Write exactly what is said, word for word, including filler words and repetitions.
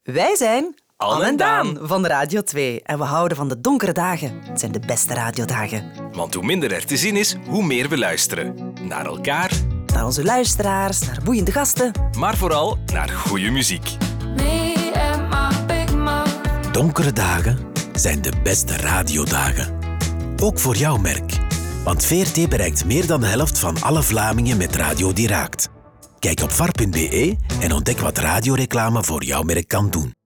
Wij zijn Anne en Daan van Radio twee en we houden van de donkere dagen. Het zijn de beste radiodagen. Want hoe minder er te zien is, hoe meer we luisteren. Naar elkaar, Naar onze luisteraars, naar boeiende gasten. maar vooral naar goede muziek. Me and my big mouth. Donkere dagen zijn de beste radiodagen. Ook voor jouw merk. Want V R T bereikt meer dan de helft van alle Vlamingen met radio die raakt. Kijk op var punt be en ontdek wat radioreclame voor jouw merk kan doen.